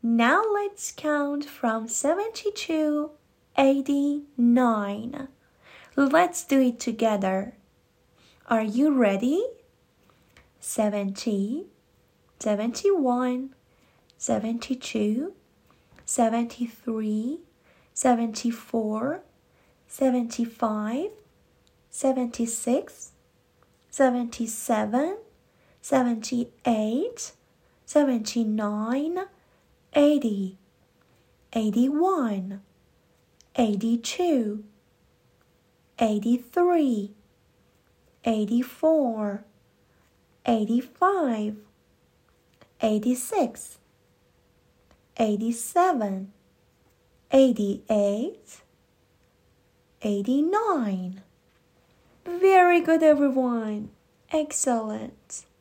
Now let's count from 70 to 89. Let's do it together. Are you ready? 70, 71, 72, 73, 74, 75, 76, 77, 78, 79, 80, 81, 82, 83, 84, 85, 86, 87, 88, 89. Very good, everyone. Excellent.